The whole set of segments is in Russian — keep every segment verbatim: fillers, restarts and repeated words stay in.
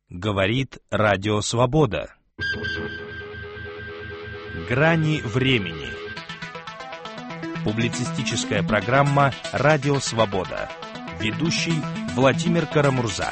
Говорит Радио Свобода. Грани времени. Публицистическая программа «Радио Свобода». Ведущий Владимир Карамурза.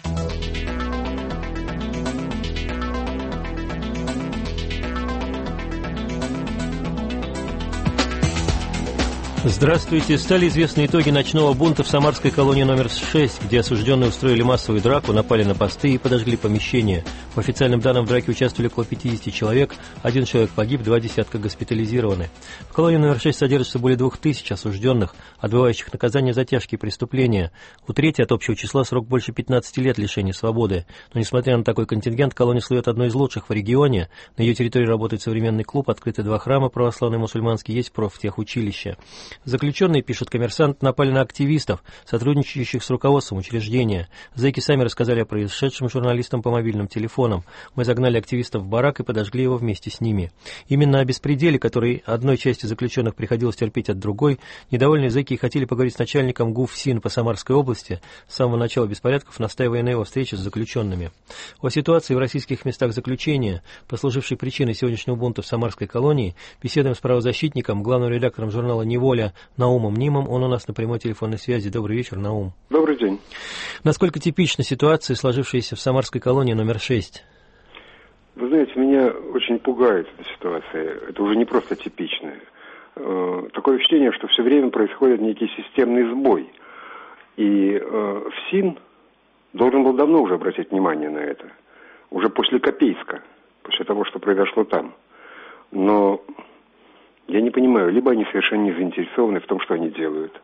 Здравствуйте. Стали известны итоги ночного бунта в самарской колонии номер шесть, где осужденные устроили массовую драку, напали на посты и подожгли помещения. По официальным данным, в драке участвовали около пятидесяти человек, один человек погиб, два десятка госпитализированы. В колонии номер шесть содержится более двух тысяч осужденных, отбывающих наказание за тяжкие преступления. У трети от общего числа срок больше пятнадцати лет лишения свободы. Но, несмотря на такой контингент, колония слывет одной из лучших в регионе. На ее территории работает современный клуб, открыты два храма православные и мусульманские, есть профтехучилище. Заключенные, пишет «Коммерсант», напали на активистов, сотрудничающих с руководством учреждения. Зэки сами рассказали о происшедшем журналистам по мобильным телефонам. Мы загнали активистов в барак и подожгли его вместе с ними. Именно о беспределе, который одной части заключенных приходилось терпеть от другой, недовольные зэки хотели поговорить с начальником ГУФСИН по Самарской области, с самого начала беспорядков настаивая на его встрече с заключенными. О ситуации в российских местах заключения, послужившей причиной сегодняшнего бунта в Самарской колонии, беседуем с правозащитником, главным редактором журнала «Неволя» Наумом Нимом. Он у нас на прямой телефонной связи. Добрый вечер, Наум. Добрый день. Насколько типична ситуация, сложившаяся в самарской колонии номер шесть? Вы знаете, меня очень пугает эта ситуация. Это уже не просто типичная. Такое впечатление, что все время происходит некий системный сбой. И ФСИН должен был давно уже обратить внимание на это. Уже после Копейска, после того, что произошло там. Но я не понимаю, либо они совершенно не заинтересованы в том, что они делают.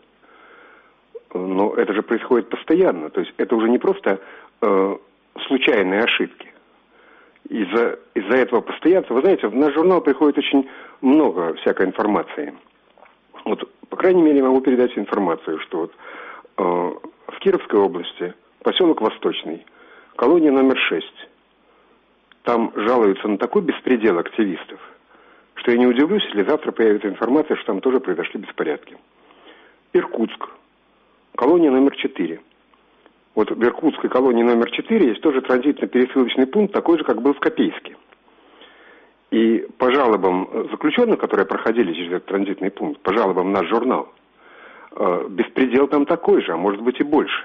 Но это же происходит постоянно. То есть это уже не просто э, случайные ошибки. Из-за, из-за этого постоянства, вы знаете, в наш журнал приходит очень много всякой информации. Вот, по крайней мере, я могу передать информацию, что вот, э, в Кировской области, поселок Восточный, колония номер шесть, там жалуются на такой беспредел активистов, что я не удивлюсь, если завтра появится информация, что там тоже произошли беспорядки. Иркутск, колония номер четыре. Вот в Иркутской колонии номер четыре есть тоже транзитно-пересылочный пункт, такой же, как был в Копейске. И по жалобам заключенных, которые проходили через этот транзитный пункт, по жалобам наш журнал, беспредел там такой же, а может быть и больше.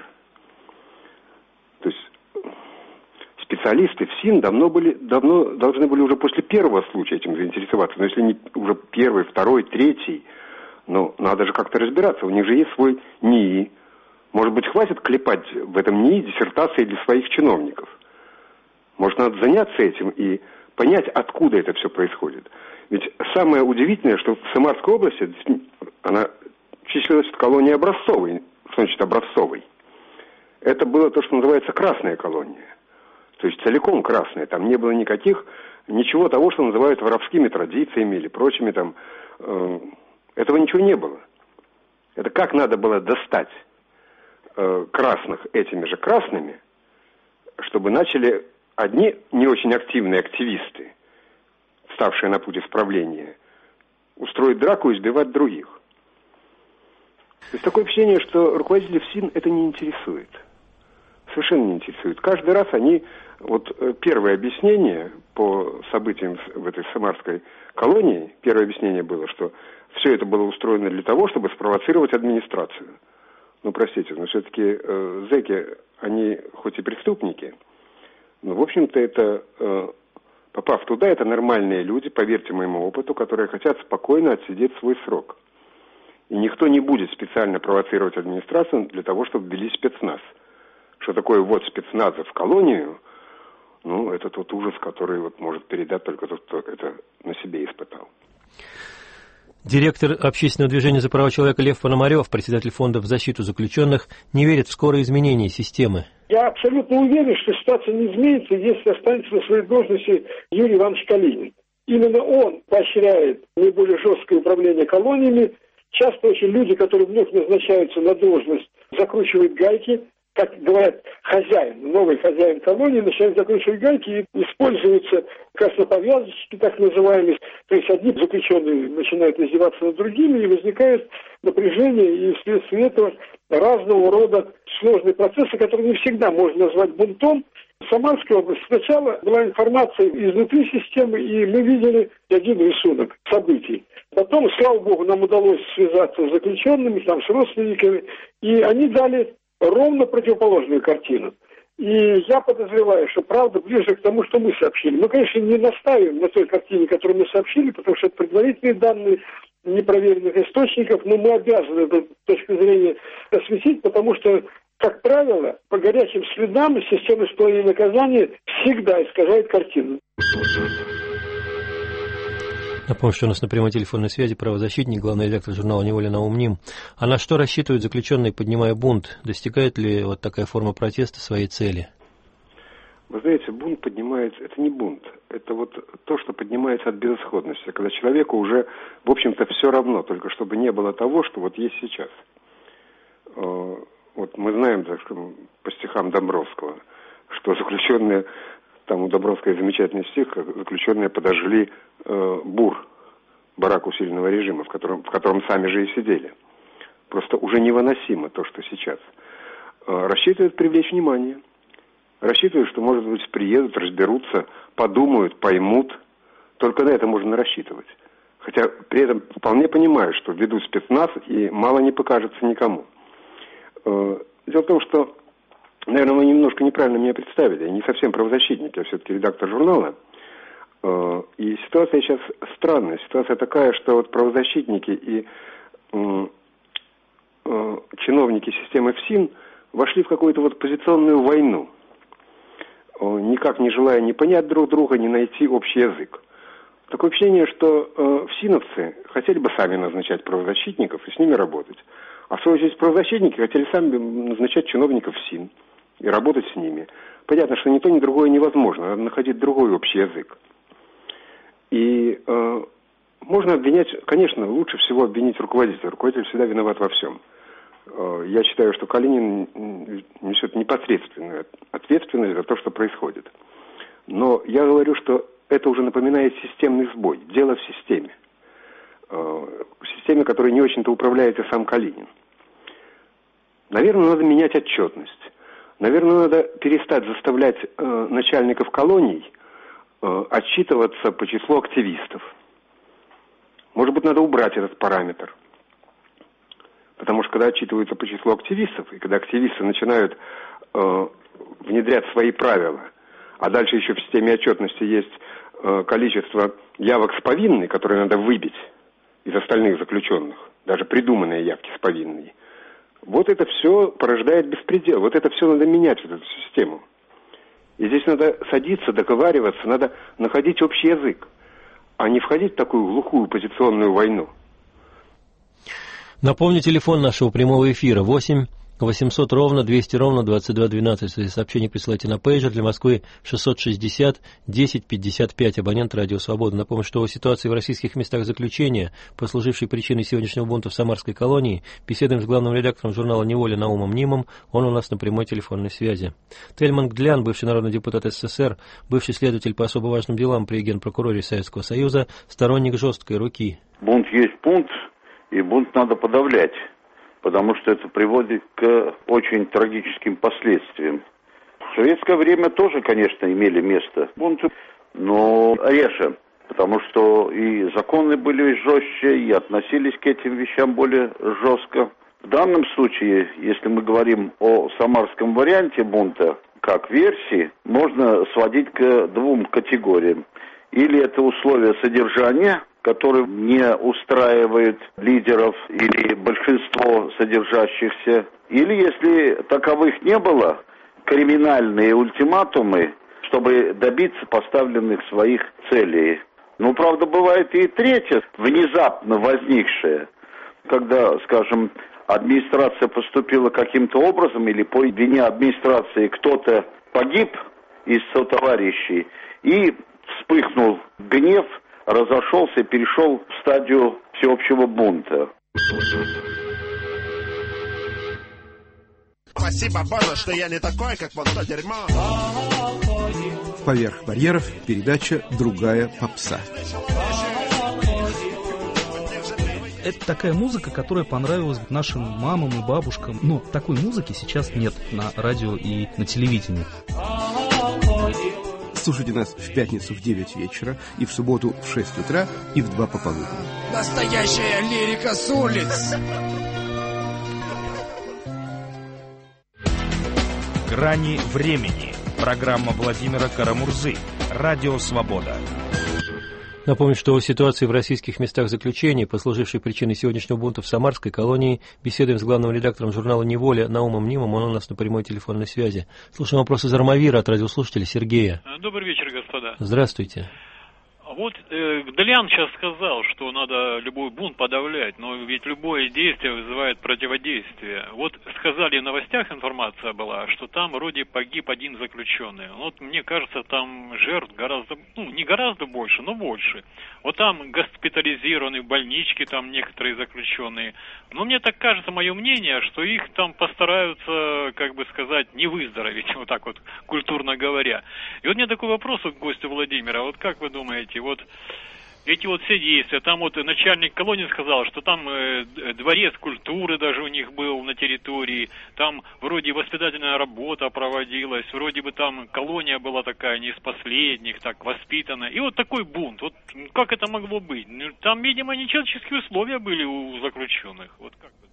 То есть специалисты ФСИН давно, были, давно должны были уже после первого случая этим заинтересоваться. Но если не уже первый, второй, третий, ну, надо же как-то разбираться. У них же есть свой НИИ. Может быть, хватит клепать в этом НИИ диссертации для своих чиновников. Может, надо заняться этим и понять, откуда это все происходит. Ведь самое удивительное, что в Самарской области, она числилась в колонии образцовой, что значит образцовой. Это было то, что называется красная колония. То есть целиком красная. Там не было никаких, ничего того, что называют воровскими традициями или прочими там. Э, этого ничего не было. Это как надо было достать э, красных этими же красными, чтобы начали одни не очень активные активисты, вставшие на путь исправления, устроить драку и избивать других. То есть такое впечатление, что руководители ФСИН это не интересует. Совершенно не интересует. Каждый раз они, вот первое объяснение по событиям в этой самарской колонии, первое объяснение было, что все это было устроено для того, чтобы спровоцировать администрацию. Ну, простите, но все-таки э, зэки, они хоть и преступники, но, в общем-то, это, э, попав туда, это нормальные люди, поверьте моему опыту, которые хотят спокойно отсидеть свой срок. И никто не будет специально провоцировать администрацию для того, чтобы ввели спецназ. Что такое ввод спецназа в колонию, ну, это тот ужас, который вот может передать только тот, кто это на себе испытал. Директор общественного движения за права человека Лев Пономарев, председатель фонда в защиту заключенных, не верит в скорые изменения системы. Я абсолютно уверен, что ситуация не изменится, если останется на своей должности Юрий Иванович Калинин. Именно он поощряет наиболее жесткое управление колониями. Часто очень люди, которые вновь назначаются на должность, закручивают гайки. Как говорят, хозяин, новый хозяин колонии начинает закручивать гайки и используются красноповязочки, так называемые. То есть одни заключенные начинают издеваться над другими, и возникает напряжение, и вследствие этого разного рода сложные процессы, которые не всегда можно назвать бунтом, В Самарской области сначала была информация изнутри системы, и мы видели один рисунок событий. Потом, слава богу, нам удалось связаться с заключенными, там, с родственниками, и они дали ровно противоположную картину. И я подозреваю, что правда ближе к тому, что мы сообщили. Мы, конечно, не настаиваем на той картине, которую мы сообщили, потому что это предварительные данные непроверенных источников, но мы обязаны эту точку зрения осветить, потому что, как правило, по горячим следам система исполнения наказания всегда искажает картину. Напомню, что у нас на прямой телефонной связи правозащитник, главный редактор журнала «Неволя» Наум Ним. А на что рассчитывают заключенные, поднимая бунт? Достигает ли вот такая форма протеста своей цели? Вы знаете, бунт поднимается, это не бунт, это вот то, что поднимается от безысходности, когда человеку уже, в общем-то, все равно, только чтобы не было того, что вот есть сейчас. Вот мы знаем, так скажем, по стихам Домбровского, что заключенные, там у Домбровского замечательный стих, заключенные подожгли э, БУР, барак усиленного режима, в котором, в котором сами же и сидели. Просто уже невыносимо то, что сейчас. Э, рассчитывают привлечь внимание. Рассчитывают, что, может быть, приедут, разберутся, подумают, поймут. Только на это можно рассчитывать. Хотя при этом вполне понимаю, что ведут спецназ и мало не покажется никому. Э, дело в том, что, наверное, вы немножко неправильно меня представили. Я не совсем правозащитник, я все-таки редактор журнала. И ситуация сейчас странная. Ситуация такая, что вот правозащитники и э, э, чиновники системы ФСИН вошли в какую-то вот позиционную войну, э, никак не желая ни понять друг друга, ни найти общий язык. Такое впечатление, что э, ФСИНовцы хотели бы сами назначать правозащитников и с ними работать. А в свою очередь правозащитники хотели сами назначать чиновников ФСИН и работать с ними. Понятно, что ни то, ни другое невозможно. Надо находить другой общий язык. И э, можно обвинять, конечно, лучше всего обвинить руководителя. Руководитель всегда виноват во всем. Э, я считаю, что Калинин несет непосредственную ответственность за то, что происходит. Но я говорю, что это уже напоминает системный сбой. Дело в системе. Э, в системе, которой не очень-то управляет и сам Калинин. Наверное, надо менять отчетность. Наверное, надо перестать заставлять э, начальников колоний отчитываться по числу активистов. Может быть, надо убрать этот параметр. Потому что когда отчитываются по числу активистов, и когда активисты начинают э, внедрять свои правила, а дальше еще в системе отчетности есть э, количество явок с повинной, которые надо выбить из остальных заключенных, даже придуманные явки с повинной, вот это все порождает беспредел. Вот это все надо менять, вот эту систему. И здесь надо садиться, договариваться, надо находить общий язык, а не входить в такую глухую позиционную войну. Напомню, телефон нашего прямого эфира восемь восемьсот ровно двести ровно двадцать два двенадцать. Сообщение присылайте на пейджер для Москвы шестьсот шестьдесят десять пятьдесят пять. Абонент «Радио Свобода». Напомню, что о ситуации в российских местах заключения, послужившей причиной сегодняшнего бунта в Самарской колонии, беседуем с главным редактором журнала «Неволя» Наумом Нимом. Он у нас на прямой телефонной связи. Тельман Глян, бывший народный депутат СССР, бывший следователь по особо важным делам при Генпрокуроре Советского Союза, сторонник жесткой руки. Бунт есть бунт, и бунт надо подавлять, потому что это приводит к очень трагическим последствиям. В советское время тоже, конечно, имели место бунты, но реже, потому что и законы были жестче, и относились к этим вещам более жестко. В данном случае, если мы говорим о самарском варианте бунта, как версии, можно сводить к двум категориям. Или это условия содержания, которые не устраивают лидеров или большинство содержащихся. Или, если таковых не было, криминальные ультиматумы, чтобы добиться поставленных своих целей. Но, правда, бывает и третье, внезапно возникшее, когда, скажем, администрация поступила каким-то образом, или по вине администрации кто-то погиб из сотоварищей, и вспыхнул гнев, разошелся и перешел в стадию всеобщего бунта. Спасибо, Боже, что я не такой, как вот то дерьмо. Поверх барьеров передача «Другая попса». Это такая музыка, которая понравилась нашим мамам и бабушкам. Но такой музыки сейчас нет на радио и на телевидении. Слушайте нас в пятницу в девять вечера, и в субботу в шесть утра, и в два пополудни. Настоящая лирика с улиц. «Грани времени». Программа Владимира Карамурзы. Радио «Свобода». Напомню, что о ситуации в российских местах заключения, послужившей причиной сегодняшнего бунта в Самарской колонии, беседуем с главным редактором журнала «Неволя» Наумом Нимом. Он у нас на прямой телефонной связи. Слушаем вопрос из Армавира от радиослушателя Сергея. Добрый вечер, господа. Здравствуйте. Вот э, Гдлян сейчас сказал, что надо любой бунт подавлять, но ведь любое действие вызывает противодействие. Вот сказали в новостях, информация была, что там вроде погиб один заключенный. Вот мне кажется, там жертв гораздо, ну не гораздо больше, но больше. Вот там госпитализированы в больничке, там некоторые заключенные. Но мне так кажется, мое мнение, что их там постараются, как бы сказать, не выздороветь, вот так вот культурно говоря. И вот у меня такой вопрос к гостю Владимира. Вот как вы думаете, вот эти вот все действия, там вот начальник колонии сказал, что там э, дворец культуры даже у них был на территории, там вроде воспитательная работа проводилась, вроде бы там колония была такая не из последних, так воспитанная. И вот такой бунт, вот как это могло быть? Там, видимо, нечеловеческие условия были у заключенных. Вот как бы.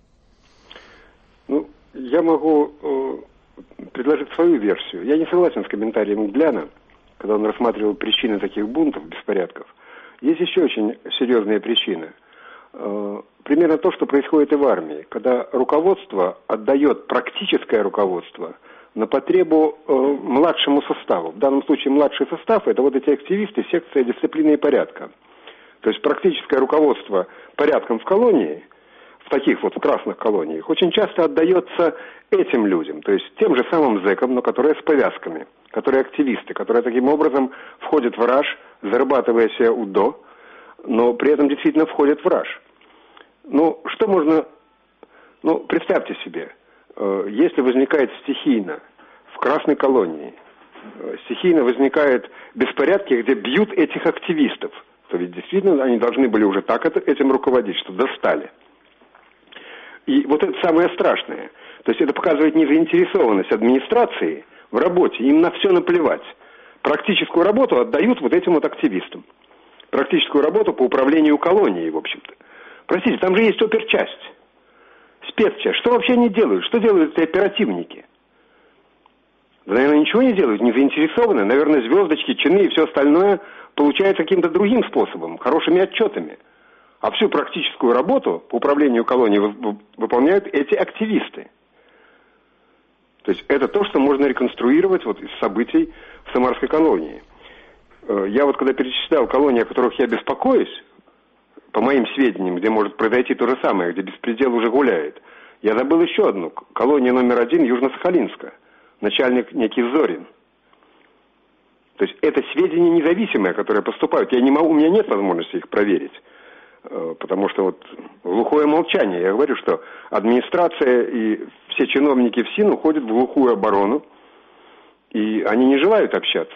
Ну, я могу э, предложить свою версию. Я не согласен с комментарием Гдляна, когда он рассматривал причины таких бунтов, беспорядков. Есть еще очень серьезные причины. Э, примерно то, что происходит и в армии, когда руководство отдает практическое руководство на потребу э, младшему составу. В данном случае младший состав – это вот эти активисты, секция дисциплины и порядка. То есть практическое руководство порядком в колонии, в таких вот в красных колониях, очень часто отдается этим людям, то есть тем же самым зэкам, но которые с повязками, которые активисты, которые таким образом входят в раж, зарабатывая себе УДО, но при этом действительно входят в раж. Ну, что можно... Ну, представьте себе, э, если возникает стихийно в красной колонии, э, стихийно возникают беспорядки, где бьют этих активистов, то ведь действительно они должны были уже так это, этим руководить, что достали. И вот это самое страшное. То есть это показывает незаинтересованность администрации в работе. Им на все наплевать. Практическую работу отдают вот этим вот активистам. Практическую работу по управлению колонией, в общем-то. Простите, там же есть оперчасть, спецчасть. Что вообще они делают? Что делают эти оперативники? Да, наверное, ничего не делают, не заинтересованы. Наверное, звездочки, чины и все остальное получают каким-то другим способом, хорошими отчетами. А всю практическую работу по управлению колонией выполняют эти активисты. То есть это то, что можно реконструировать вот из событий в Самарской колонии. Я вот когда перечислял колонии, о которых я беспокоюсь, по моим сведениям, где может произойти то же самое, где беспредел уже гуляет, я забыл еще одну. Колония номер один Южно-Сахалинска. Начальник некий Зорин. То есть это сведения независимые, которые поступают. Я не могу, у меня нет возможности их проверить. Потому что вот глухое молчание. Я говорю, что администрация и все чиновники ФСИН уходят в глухую оборону, и они не желают общаться.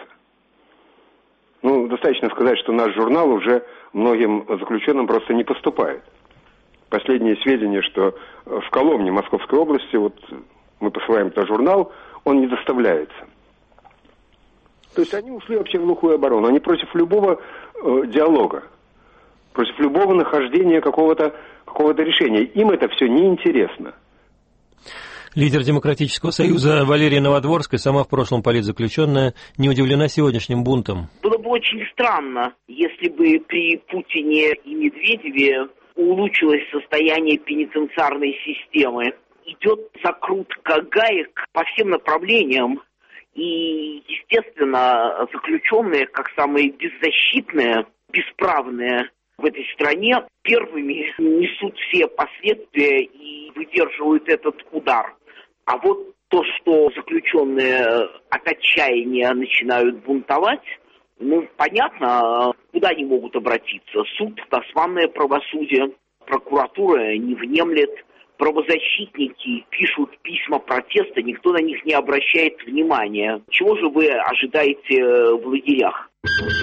Ну, достаточно сказать, что наш журнал уже многим заключенным просто не поступает. Последние сведения, что в Коломне, Московской области, вот мы посылаем туда журнал, он не доставляется. То есть они ушли вообще в глухую оборону. Они против любого э, диалога. Против любого нахождения какого-то, какого-то решения. Им это все неинтересно. Лидер Демократического союза Валерия Новодворская, сама в прошлом политзаключенная, не удивлена сегодняшним бунтом. Было бы очень странно, если бы при Путине и Медведеве улучшилось состояние пенитенциарной системы. Идет закрутка гаек по всем направлениям. И, естественно, заключенные, как самые беззащитные, бесправные в этой стране, первыми несут все последствия и выдерживают этот удар. А вот то, что заключенные от отчаяния начинают бунтовать, ну, понятно, куда они могут обратиться. Суд, османное правосудие, прокуратура не внемлет, правозащитники пишут письма протеста, никто на них не обращает внимания. Чего же вы ожидаете в лагерях?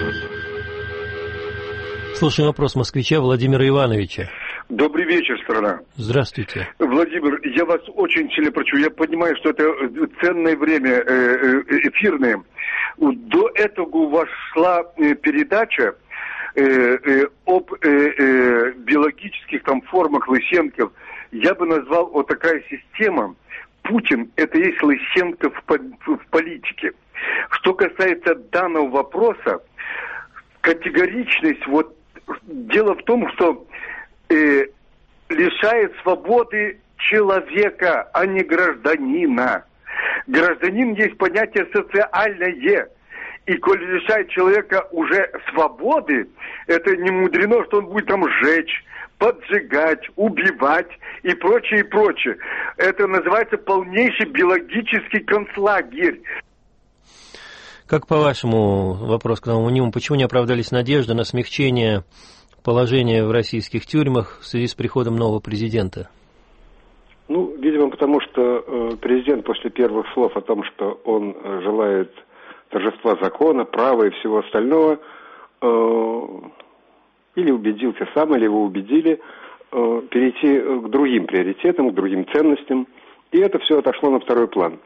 Слушаем вопрос москвича Владимира Ивановича. Добрый вечер, страна. Здравствуйте. Владимир, я вас очень сильно прошу. Я понимаю, что это ценное время эфирное. До этого вошла э, передача э, э, об э, э, биологических там формах Лысенков. Я бы назвал вот такая система. Путин – это есть Лысенко в, в политике. Что касается данного вопроса, категоричность, вот дело в том, что э, лишает свободы человека, а не гражданина. Гражданин есть понятие социальное. И коль лишает человека уже свободы, это не мудрено, что он будет там сжечь, поджигать, убивать и прочее, и прочее. Это называется полнейший биологический концлагерь. Как по-вашему, вопрос к новому Ниму, почему не оправдались надежды на смягчение положения в российских тюрьмах в связи с приходом нового президента? Ну, видимо, потому что э, президент после первых слов о том, что он э, желает торжества закона, права и всего остального, э, или убедился сам, или его убедили э, перейти к другим приоритетам, к другим ценностям, и это все отошло на второй план.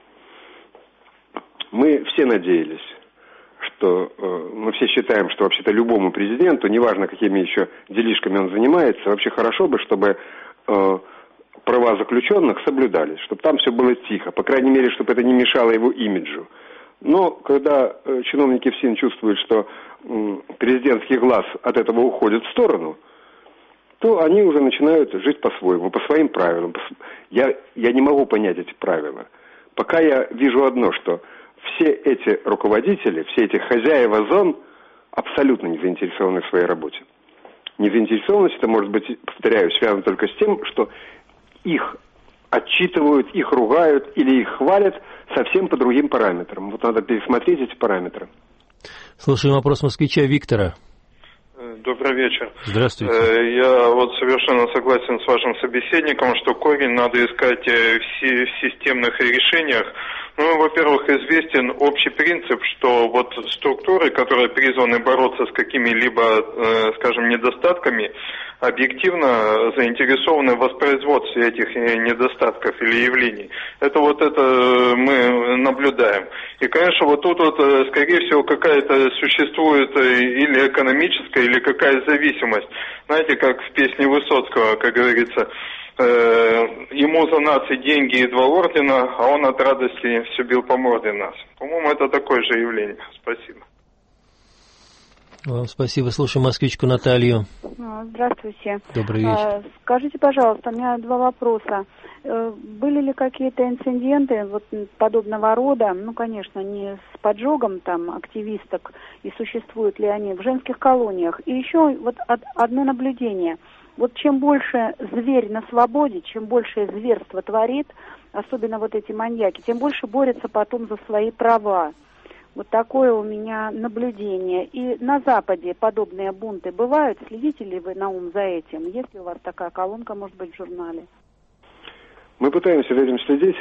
Мы все надеялись, что э, мы все считаем, что вообще-то любому президенту, неважно, какими еще делишками он занимается, вообще хорошо бы, чтобы э, права заключенных соблюдались, чтобы там все было тихо, по крайней мере, чтобы это не мешало его имиджу. Но когда э, чиновники все чувствуют, что э, президентский глаз от этого уходит в сторону, то они уже начинают жить по-своему, по своим правилам. Я, я не могу понять эти правила. Пока я вижу одно, что все эти руководители, все эти хозяева зон абсолютно не заинтересованы в своей работе. Незаинтересованность, это может быть, повторяю, связано только с тем, что их отчитывают, их ругают или их хвалят совсем по другим параметрам. Вот надо пересмотреть эти параметры. Слушаем вопрос москвича Виктора. Добрый вечер. Здравствуйте. Я вот совершенно согласен с вашим собеседником, что корень надо искать в системных решениях. Ну, во-первых, известен общий принцип, что вот структуры, которые призваны бороться с какими-либо, скажем, недостатками, объективно заинтересованы в воспроизводстве этих недостатков или явлений. Это вот это мы наблюдаем. И, конечно, вот тут вот, скорее всего, какая-то существует или экономическая, или какая зависимость. Знаете, как в песне Высоцкого, как говорится, ему за нас и деньги, и два ордена, а он от радости все бил по морде нас. По-моему, это такое же явление. Спасибо. Вам спасибо. Слушаем москвичку Наталью. Здравствуйте. Добрый вечер. Скажите, пожалуйста, у меня два вопроса. Были ли какие-то инциденты вот подобного рода, ну, конечно, не с поджогом там активисток, и существуют ли они в женских колониях? И еще вот одно наблюдение. Вот чем больше зверь на свободе, чем больше зверство творит, особенно вот эти маньяки, тем больше борются потом за свои права. Вот такое у меня наблюдение. И на Западе подобные бунты бывают? Следите ли вы, Наум, за этим? Есть ли у вас такая колонка, может быть, в журнале? Мы пытаемся за этим следить.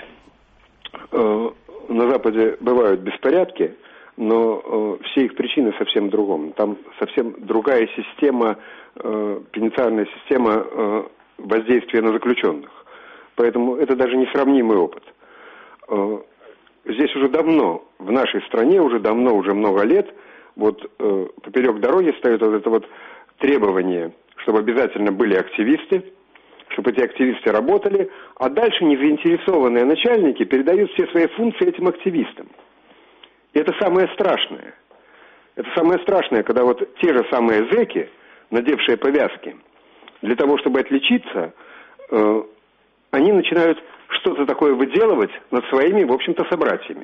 На Западе бывают беспорядки, но все их причины совсем в другом. Там совсем другая система, пенитенциарная система воздействия на заключенных. Поэтому это даже несравнимый опыт. Здесь уже давно, в нашей стране уже давно, уже много лет, вот э, поперек дороги стоит вот это вот требование, чтобы обязательно были активисты, чтобы эти активисты работали, а дальше незаинтересованные начальники передают все свои функции этим активистам. И это самое страшное. Это самое страшное, когда вот те же самые зэки, надевшие повязки, для того, чтобы отличиться, э, они начинают что-то такое выделывать над своими, в общем-то, собратьями.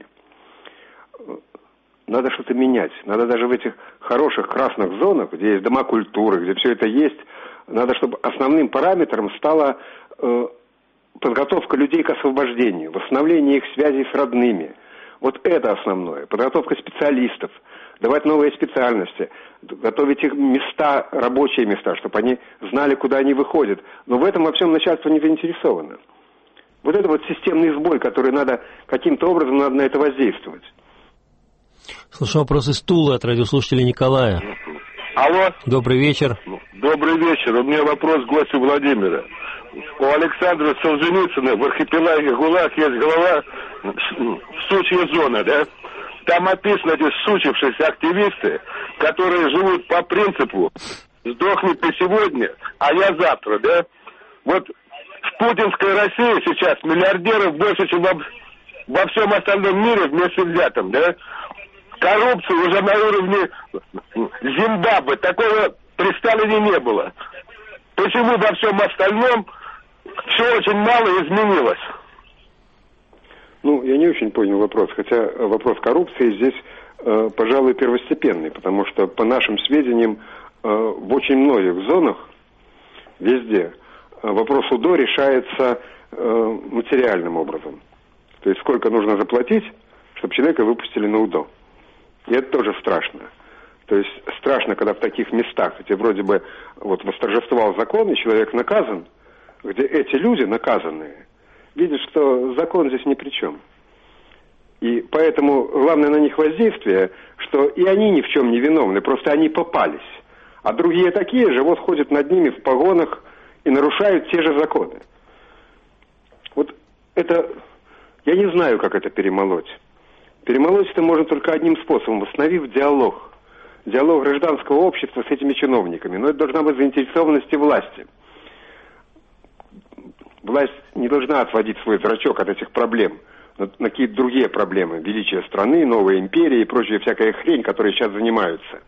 Надо что-то менять. Надо даже в этих хороших красных зонах, где есть дома культуры, где все это есть, надо, чтобы основным параметром стала э, подготовка людей к освобождению, восстановление их связей с родными. Вот это основное. Подготовка специалистов, давать новые специальности, готовить их места, рабочие места, чтобы они знали, куда они выходят. Но в этом во всем начальство не заинтересовано. Вот это вот системный сбой, который надо каким-то образом надо на это воздействовать. Слушаю вопрос из Тулы от радиослушателя Николая. Алло. Добрый вечер. Добрый вечер. У меня вопрос к гостю Владимира. У Александра Солженицына в архипелаге ГУЛАГ есть глава «Сучья зона», да? Там описаны эти сучившиеся активисты, которые живут по принципу «сдохни ты сегодня, а я завтра», да? Вот в путинской России сейчас миллиардеров больше, чем во, во всем остальном мире вместе взятом, да? Коррупция уже на уровне Зимбабве. Такого при Сталине не было. Почему во всем остальном все очень мало изменилось? Ну, я не очень понял вопрос, хотя вопрос коррупции здесь, э, пожалуй, первостепенный, потому что, по нашим сведениям, э, в очень многих зонах, везде, э, вопрос УДО решается э, материальным образом. То есть, сколько нужно заплатить, чтобы человека выпустили на УДО. И это тоже страшно. То есть страшно, когда в таких местах, где вроде бы вот восторжествовал закон, и человек наказан, где эти люди наказанные видят, что закон здесь ни при чем. И поэтому главное на них воздействие, что и они ни в чем не виновны, просто они попались. А другие такие же вот ходят над ними в погонах и нарушают те же законы. Вот это, я не знаю, как это перемолоть. Перемолоть это можно только одним способом, восстановив диалог. Диалог гражданского общества с этими чиновниками. Но это должна быть заинтересованность и власти. Власть не должна отводить свой зрачок от этих проблем на, на какие-то другие проблемы. Величие страны, новая империя и прочая всякая хрень, которой сейчас занимаются.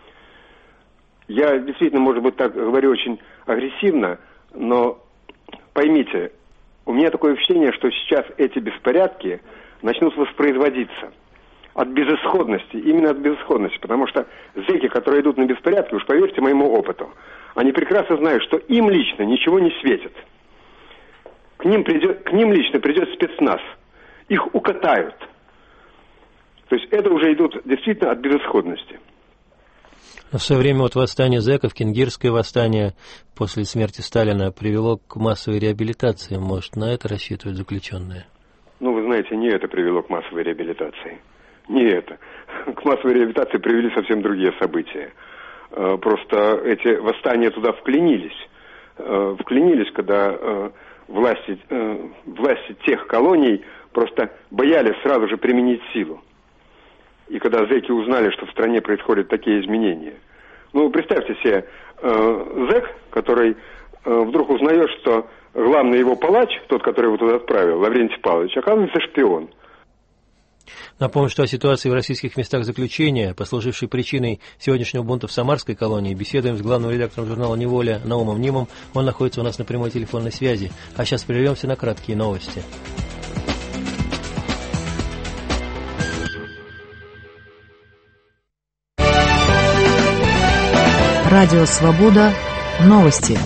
Я действительно, может быть, так говорю очень агрессивно, но поймите, у меня такое впечатление, что сейчас эти беспорядки начнут воспроизводиться от безысходности, именно от безысходности, потому что зэки, которые идут на беспорядки, уж поверьте моему опыту, они прекрасно знают, что им лично ничего не светит. К ним, придет, к ним лично придет спецназ, их укатают. То есть это уже идут действительно от безысходности. В свое время вот восстание зэков, кенгирское восстание после смерти Сталина привело к массовой реабилитации. Может, на это рассчитывают заключенные? Ну, вы знаете, не это привело к массовой реабилитации. Не это. К массовой реабилитации привели совсем другие события. Просто эти восстания туда вклинились. Вклинились, когда власти, власти тех колоний просто боялись сразу же применить силу. И когда зэки узнали, что в стране происходят такие изменения. Ну, представьте себе, зэк, который вдруг узнает, что главный его палач, тот, который его туда отправил, Лаврентий Павлович, оказывается шпион. Напомню, что о ситуации в российских местах заключения, послужившей причиной сегодняшнего бунта в Самарской колонии, беседуем с главным редактором журнала «Неволя» Наумом Нимом. Он находится у нас на прямой телефонной связи. А сейчас прервемся на краткие новости. Радио «Свобода». Новости.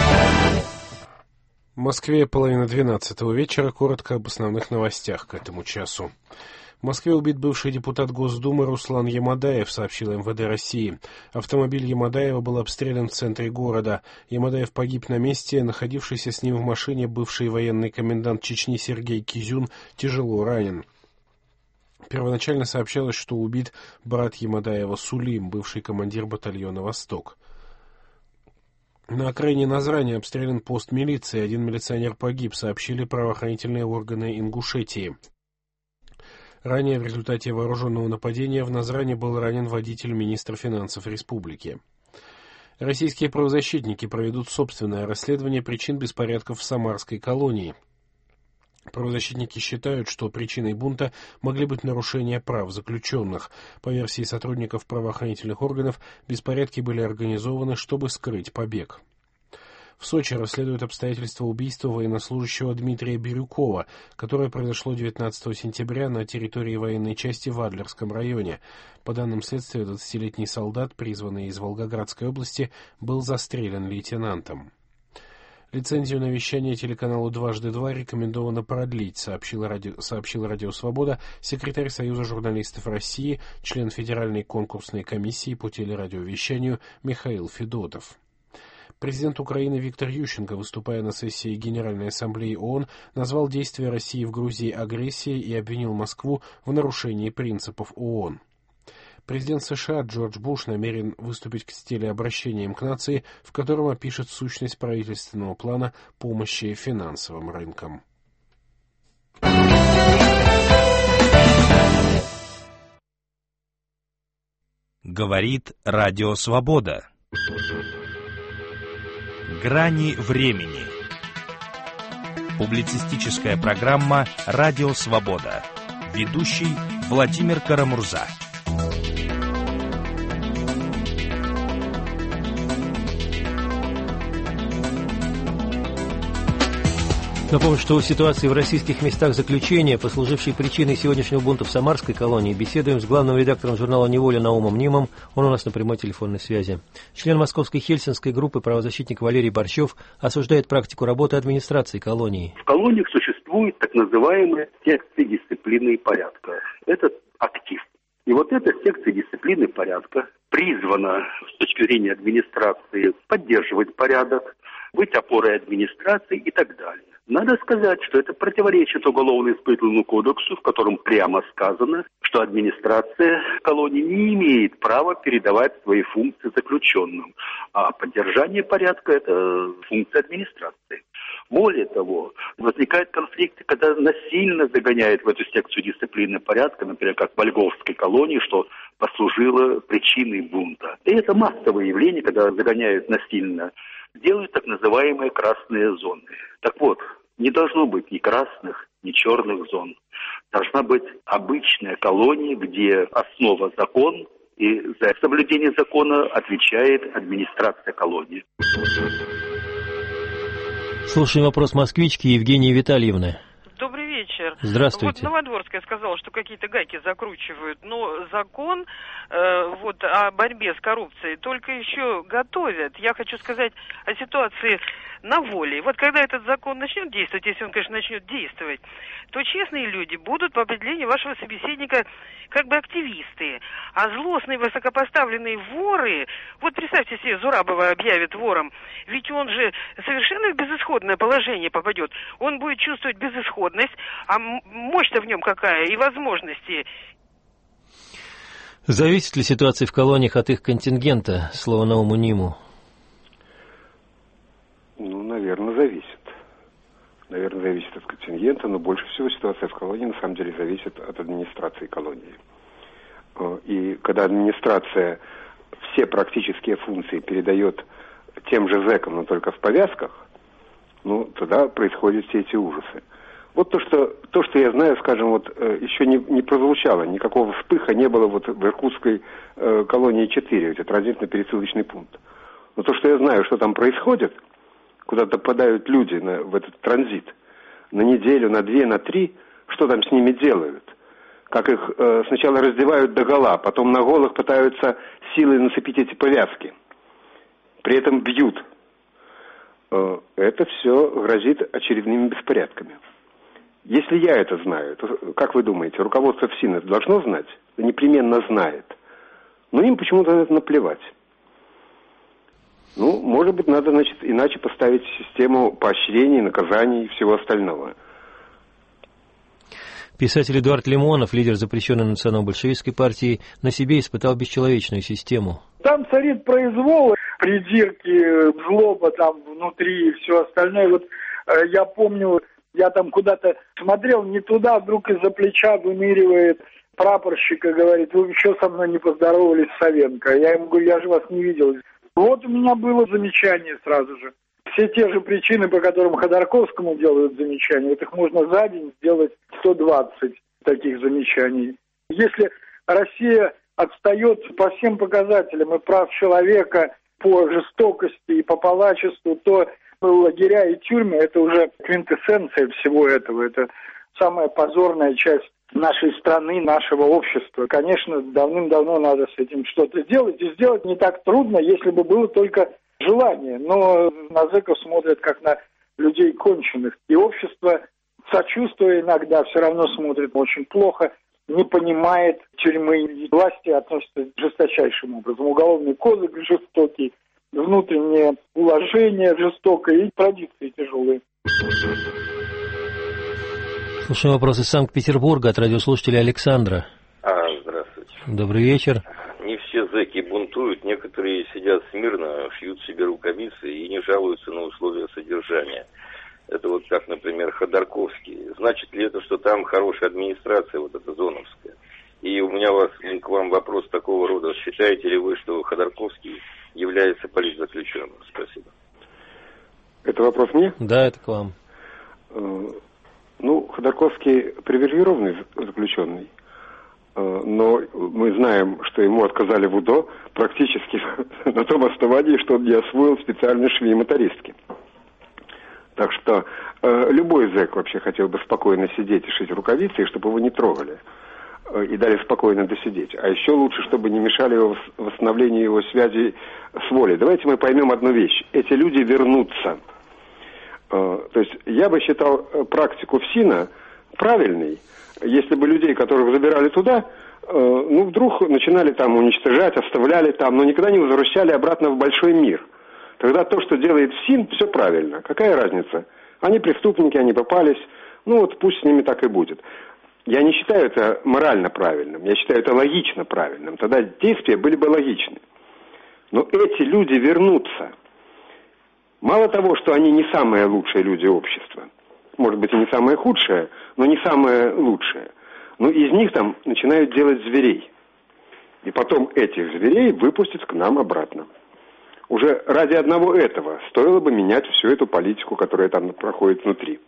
В Москве половина двенадцатого вечера. Коротко об основных новостях к этому часу. В Москве убит бывший депутат Госдумы Руслан Ямадаев, сообщил эм вэ дэ России. Автомобиль Ямадаева был обстрелян в центре города. Ямадаев погиб на месте, находившийся с ним в машине бывший военный комендант Чечни Сергей Кизюн тяжело ранен. Первоначально сообщалось, что убит брат Ямадаева Сулим, бывший командир батальона «Восток». На окраине Назрани обстрелян пост милиции, один милиционер погиб, сообщили правоохранительные органы Ингушетии. Ранее в результате вооруженного нападения в Назрани был ранен водитель министра финансов республики. Российские правозащитники проведут собственное расследование причин беспорядков в Самарской колонии. Правозащитники считают, что причиной бунта могли быть нарушения прав заключенных. По версии сотрудников правоохранительных органов, беспорядки были организованы, чтобы скрыть побег. В Сочи расследуют обстоятельства убийства военнослужащего Дмитрия Бирюкова, которое произошло девятнадцатого сентября на территории военной части в Адлерском районе. По данным следствия, двадцатилетний солдат, призванный из Волгоградской области, был застрелен лейтенантом. Лицензию на вещание телеканалу «Дважды два» рекомендовано продлить, сообщил радио, сообщил Радио Свобода секретарь Союза журналистов России, член Федеральной конкурсной комиссии по телерадиовещанию Михаил Федотов. Президент Украины Виктор Ющенко, выступая на сессии Генеральной Ассамблеи ООН, назвал действия России в Грузии агрессией и обвинил Москву в нарушении принципов ООН. Президент США Джордж Буш намерен выступить с телеобращением к нации, в котором опишет сущность правительственного плана помощи финансовым рынкам. Говорит Радио Свобода. Грани времени. Публицистическая программа «Радио Свобода». Ведущий Владимир Карамурза. Напомню, что о ситуации в российских местах заключения, послужившей причиной сегодняшнего бунта в Самарской колонии, беседуем с главным редактором журнала «Неволя» Наумом Нимом. Он у нас на прямой телефонной связи. Член московской хельсинской группы правозащитник Валерий Борщев осуждает практику работы администрации колонии. В колониях существует так называемая секция дисциплины и порядка. Это актив. И вот эта секция дисциплины и порядка призвана с точки зрения администрации поддерживать порядок, быть опорой администрации и так далее. Надо сказать, что это противоречит Уголовно-исполнительному кодексу, в котором прямо сказано, что администрация колонии не имеет права передавать свои функции заключенным, а поддержание порядка – это функция администрации. Более того, возникают конфликты, когда насильно загоняют в эту секцию дисциплины и порядка, например, как в Ольговской колонии, что послужило причиной бунта. И это массовое явление, когда загоняют насильно, делают так называемые красные зоны. Так вот, не должно быть ни красных, ни черных зон. Должна быть обычная колония, где основа закон, и за соблюдение закона отвечает администрация колонии. Слушаем вопрос москвички Евгении Витальевны. Добрый вечер. Здравствуйте. Вот Новодворская сказала, что какие-то гайки закручивают, но закон э, вот, о борьбе с коррупцией только еще готовят. Я хочу сказать о ситуации на воле. Вот когда этот закон начнет действовать, если он, конечно, начнет действовать, то честные люди будут по определению вашего собеседника как бы активисты. А злостные высокопоставленные воры, вот представьте себе, Зурабова объявит вором, ведь он же совершенно в безысходное положение попадет. Он будет чувствовать безысходность, а мощь-то в нем какая и возможности. Зависит ли ситуация в колониях от их контингента? Слово Науму Ниму. Ну, наверное, зависит. Наверное, зависит от контингента, но больше всего ситуация в колонии на самом деле зависит от администрации колонии. И когда администрация все практические функции передает тем же зэкам, но только в повязках, ну, тогда происходят все эти ужасы. Вот то, что, то, что я знаю, скажем, вот еще не, не прозвучало, никакого вспыха не было вот в Иркутской э, колонии четыре, это транзитно-пересылочный пункт. Но то, что я знаю, что там происходит, куда-то попадают люди на, в этот транзит на неделю, на две, на три, что там с ними делают? Как их э, сначала раздевают догола, потом на голых пытаются силой нацепить эти повязки. При этом бьют. Э, это все грозит очередными беспорядками. Если я это знаю, то, как вы думаете, руководство ФСИН это должно знать? Непременно знает. Но им почему-то на это наплевать. Ну, может быть, надо, значит, иначе поставить систему поощрений, наказаний и всего остального. Писатель Эдуард Лимонов, лидер запрещенной национал-большевистской партии, на себе испытал бесчеловечную систему. Там царит произвол, придирки, злоба там внутри и все остальное. Вот э, я помню, я там куда-то смотрел не туда, вдруг из-за плеча выныривает прапорщик и говорит: вы еще со мной не поздоровались, Савенко. Я ему говорю: я же вас не видел. Вот у меня было замечание сразу же. Все те же причины, по которым Ходорковскому делают замечания, вот их можно за день сделать сто двадцать таких замечаний. Если Россия отстает по всем показателям и прав человека, по жестокости и по палачеству, то лагеря и тюрьмы – это уже квинтэссенция всего этого. Это самая позорная часть нашей страны, нашего общества. Конечно, давным-давно надо с этим что-то делать. И сделать не так трудно, если бы было только желание. Но на зэков смотрят как на людей конченых. И общество, сочувствуя иногда, все равно смотрит очень плохо, не понимает тюрьмы. И власти относятся жесточайшим образом. Уголовный кодекс жестокий, внутреннее уложение жестокое и традиции тяжелые. Слушаем вопрос из Санкт-Петербурга от радиослушателя Александра. А, здравствуйте. Добрый вечер. Не все зэки бунтуют, некоторые сидят смирно, шьют себе рукавицы и не жалуются на условия содержания. Это вот как, например, Ходорковский. Значит ли это, что там хорошая администрация, вот эта зоновская? И у меня вас, к вам вопрос такого рода. Считаете ли вы, что Ходорковский является политзаключенным? Спасибо. Это вопрос мне? Да, это к вам. Ну, Ходорковский привилегированный заключенный. Но мы знаем, что ему отказали в УДО практически на том основании, что он не освоил специальные швеи-мотористки. Так что э, любой зэк вообще хотел бы спокойно сидеть и шить рукавицы, и чтобы его не трогали. Э, и дали спокойно досидеть. А еще лучше, чтобы не мешали его восстановлению его связи с волей. Давайте мы поймем одну вещь. Эти люди вернутся. Э, то есть я бы считал практику ФСИНа правильной, если бы людей, которых забирали туда, э, ну, вдруг начинали там уничтожать, оставляли там, но никогда не возвращали обратно в большой мир. Тогда то, что делает ФСИН, все правильно. Какая разница? Они преступники, они попались, ну вот пусть с ними так и будет. Я не считаю это морально правильным, я считаю это логично правильным. Тогда действия были бы логичны. Но эти люди вернутся. Мало того, что они не самые лучшие люди общества, может быть и не самые худшие, но не самые лучшие. Но из них там начинают делать зверей. И потом этих зверей выпустят к нам обратно. Уже ради одного этого стоило бы менять всю эту политику, которая там проходит внутри.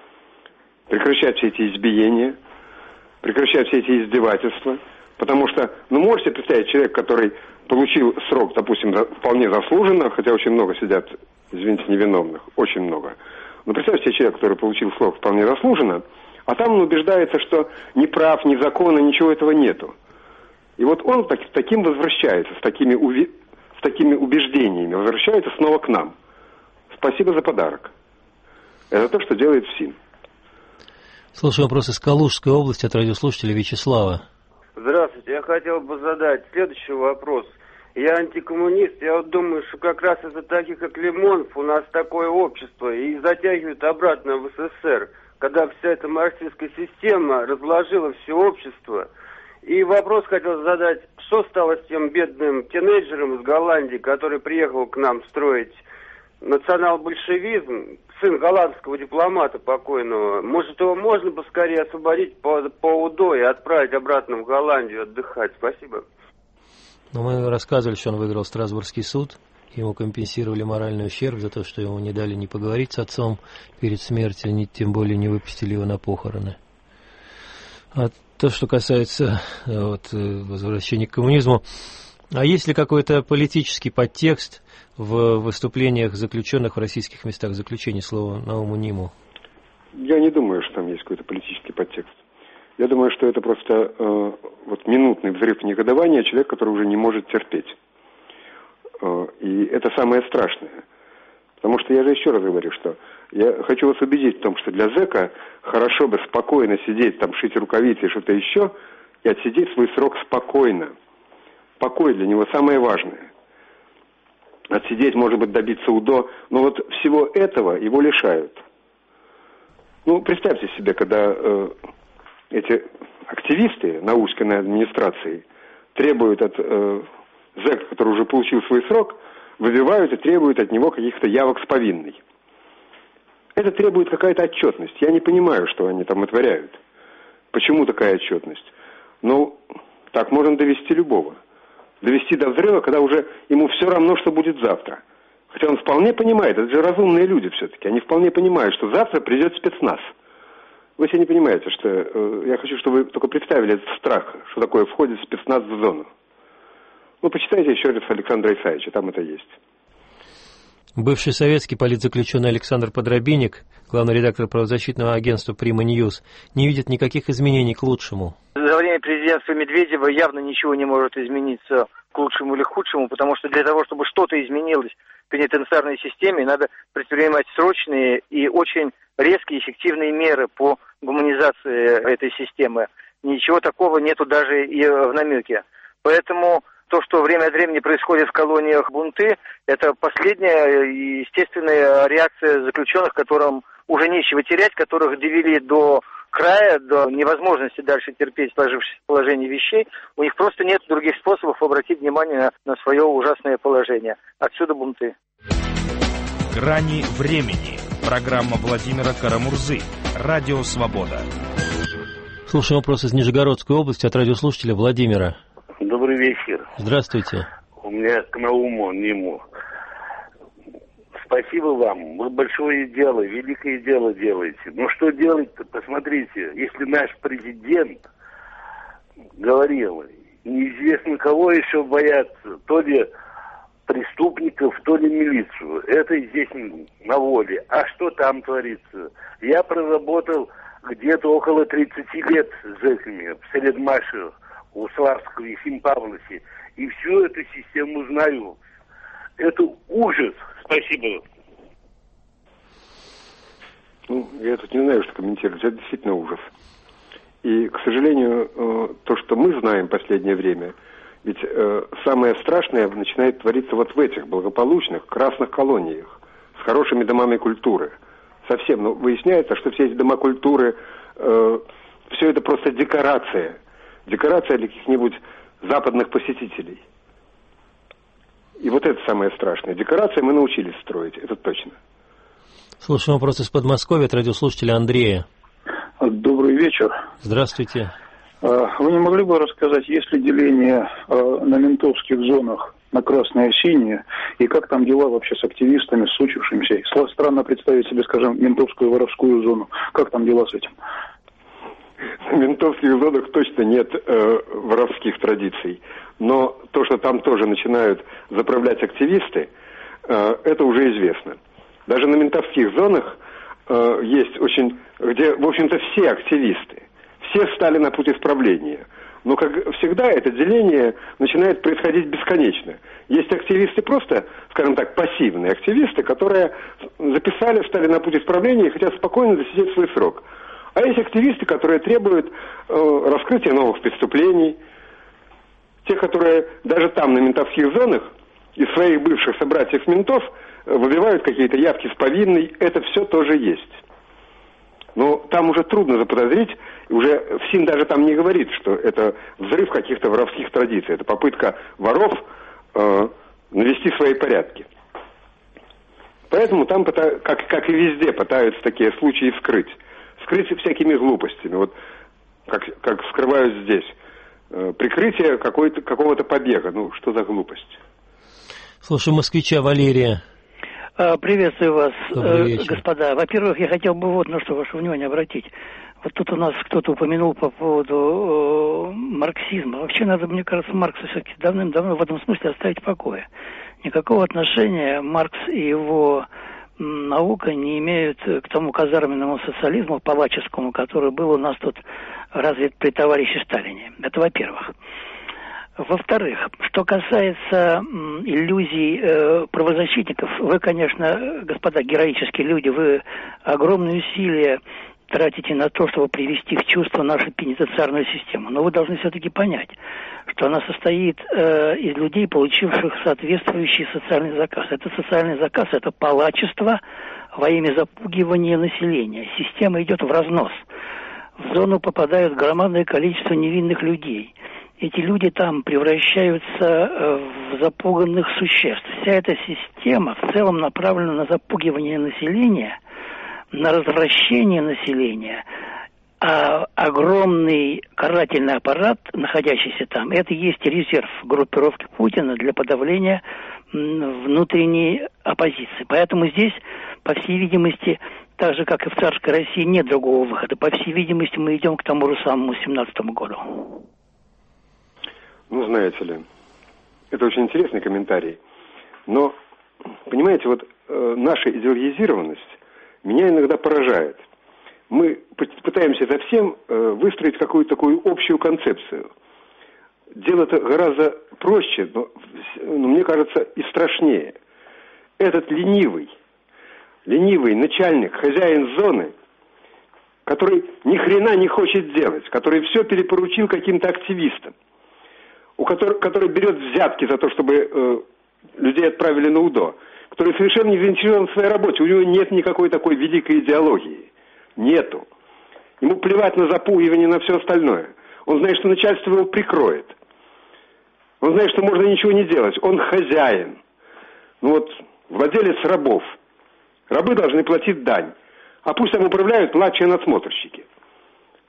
Прекращать все эти избиения, прекращать все эти издевательства. Потому что, ну, можете представить, человек, который получил срок, допустим, вполне заслуженно, хотя очень много сидят, извините, невиновных, очень много. Но представьте себе человек, который получил срок вполне заслуженно, а там он убеждается, что ни прав, ни закона, ничего этого нету. И вот он так, таким возвращается, с такими, уви... с такими убеждениями, возвращается снова к нам. Спасибо за подарок. Это то, что делает ФСИН. Слушаю вопрос из Калужской области от радиослушателя Вячеслава. Здравствуйте, я хотел бы задать следующий вопрос. Я антикоммунист, я вот думаю, что как раз из-за таких, как Лимонов, у нас такое общество, и затягивают обратно в СССР, когда вся эта марксистская система разложила все общество. И вопрос хотел задать, что стало с тем бедным тинейджером из Голландии, который приехал к нам строить национал-большевизм, сын голландского дипломата покойного. Может, его можно поскорее освободить по, по УДО и отправить обратно в Голландию отдыхать? Спасибо. Но мы рассказывали, что он выиграл Страсбургский суд, ему компенсировали моральный ущерб за то, что ему не дали ни поговорить с отцом перед смертью, ни тем более не выпустили его на похороны. А то, что касается вот, возвращения к коммунизму, а есть ли какой-то политический подтекст в выступлениях заключенных в российских местах заключения, слово Науму Ниму? Я не думаю, что там есть какой-то политический подтекст. Я думаю, что это просто э, вот минутный взрыв негодования человека, который уже не может терпеть. Э, и это самое страшное. Потому что я же еще раз говорю, что я хочу вас убедить в том, что для зэка хорошо бы спокойно сидеть, там, шить рукавицы и что-то еще, и отсидеть свой срок спокойно. Покой для него самое важное. Отсидеть, может быть, добиться УДО, но вот всего этого его лишают. Ну, представьте себе, когда э, эти активисты научной администрации требуют от э, зэка, который уже получил свой срок, выбивают и требуют от него каких-то явок с повинной. Это требует какая-то отчетность. Я не понимаю, что они там вытворяют. Почему такая отчетность? Ну, так можно довести любого. Довести до взрыва, когда уже ему все равно, что будет завтра. Хотя он вполне понимает, это же разумные люди все-таки, они вполне понимают, что завтра придет спецназ. Вы себе не понимаете, что э, я хочу, чтобы вы только представили этот страх, что такое входит спецназ в зону. Ну, почитайте еще раз Александра Исаевича, там это есть. Бывший советский политзаключенный Александр Подробинник, главный редактор правозащитного агентства «Прима Ньюс», не видит никаких изменений к лучшему. За время президентства Медведева явно ничего не может измениться к лучшему или к худшему, потому что для того, чтобы что-то изменилось в пенитенциарной системе, надо предпринимать срочные и очень резкие эффективные меры по гуманизации этой системы. Ничего такого нету даже и в намеке. Поэтому то, что время от времени происходит в колониях бунты, это последняя естественная реакция заключенных, которым уже нечего терять, которых довели до края, до невозможности дальше терпеть сложившееся положение вещей. У них просто нет других способов обратить внимание на, на свое ужасное положение. Отсюда бунты. «Грани времени». Программа Владимира Карамурзы. Радио «Свобода». Слушаем вопрос из Нижегородской области от радиослушателя Владимира. Добрый вечер. Здравствуйте. У меня к Науму, Ниму. Спасибо вам. Вы большое дело, великое дело делаете. Но что делать-то? Посмотрите, если наш президент говорил, неизвестно кого еще бояться, то ли преступников, то ли милицию. Это здесь на воле. А что там творится? Я проработал где-то около тридцати лет с зэками в Средмаше, у Славского и Симпавлосе. И всю эту систему знаю. Это ужас. Спасибо. Ну, я тут не знаю, что комментировать. Это действительно ужас. И, к сожалению, то, что мы знаем в последнее время, ведь самое страшное начинает твориться вот в этих благополучных красных колониях с хорошими домами культуры. Совсем, ну, выясняется, что все эти дома культуры, э, все это просто декорация. Декорация для каких-нибудь западных посетителей. И вот это самое страшное. Декорации мы научились строить, это точно. Слушаем вопрос из Подмосковья от радиослушателя Андрея. Добрый вечер. Здравствуйте. Вы не могли бы рассказать, есть ли деление на ментовских зонах на красное и синее, и как там дела вообще с активистами, с учившимися? Странно представить себе, скажем, ментовскую воровскую зону. Как там дела с этим? В ментовских зонах точно нет э, воровских традиций. Но то, что там тоже начинают заправлять активисты, э, это уже известно. Даже на ментовских зонах э, есть очень... где, в общем-то, все активисты. Все встали на путь исправления. Но, как всегда, это деление начинает происходить бесконечно. Есть активисты просто, скажем так, пассивные активисты, которые записали, встали на путь исправления и хотят спокойно досидеть свой срок. А есть активисты, которые требуют э, раскрытия новых преступлений. Те, которые даже там, на ментовских зонах, из своих бывших собратьев-ментов э, выбивают какие-то явки с повинной. Это все тоже есть. Но там уже трудно заподозрить, уже ФСИН даже там не говорит, что это взрыв каких-то воровских традиций. Это попытка воров э, навести свои порядки. Поэтому там, как, как и везде, пытаются такие случаи скрыть. Скрыть всякими глупостями. Вот как, как скрывают здесь. Э, прикрытие какой-то, какого-то побега. Ну, что за глупость? Слушаем москвича Валерия. Приветствую вас, господа. Во-первых, я хотел бы вот на что ваше внимание обратить. Вот тут у нас кто-то упомянул по поводу э, марксизма. Вообще надо, мне кажется, Маркса все-таки давным-давно в этом смысле оставить в покое. Никакого отношения Маркс и его м, наука не имеют к тому казарменному социализму палаческому, который был у нас тут развит при товарище Сталине. Это во-первых. Во-вторых, что касается м, иллюзий э, правозащитников, вы, конечно, господа, героические люди, вы огромные усилия тратите на то, чтобы привести в чувство нашу пенитенциарную систему. Но вы должны все-таки понять, что она состоит э, из людей, получивших соответствующий социальный заказ. Это социальный заказ, это палачество во имя запугивания населения. Система идет в разнос. В зону попадают громадное количество невинных людей. Эти люди там превращаются в запуганных существ. Вся эта система в целом направлена на запугивание населения, на развращение населения. А огромный карательный аппарат, находящийся там, это и есть резерв группировки Путина для подавления внутренней оппозиции. Поэтому здесь, по всей видимости, так же, как и в царской России, нет другого выхода. По всей видимости, мы идем к тому же самому семнадцатому году. Ну, знаете ли, это очень интересный комментарий. Но, понимаете, вот э, наша идеологизированность меня иногда поражает. Мы пытаемся совсем э, выстроить какую-то такую общую концепцию. Дело-то гораздо проще, но, но мне кажется, и страшнее. Этот ленивый, ленивый начальник, хозяин зоны, который ни хрена не хочет делать, который все перепоручил каким-то активистам, у которого, который берет взятки за то, чтобы э, людей отправили на УДО, который совершенно не заинтересован в своей работе, у него нет никакой такой великой идеологии. Нету. Ему плевать на запугивание, на все остальное. Он знает, что начальство его прикроет. Он знает, что можно ничего не делать. Он хозяин. Ну вот, владелец рабов. Рабы должны платить дань. А пусть там управляют младшие надсмотрщики.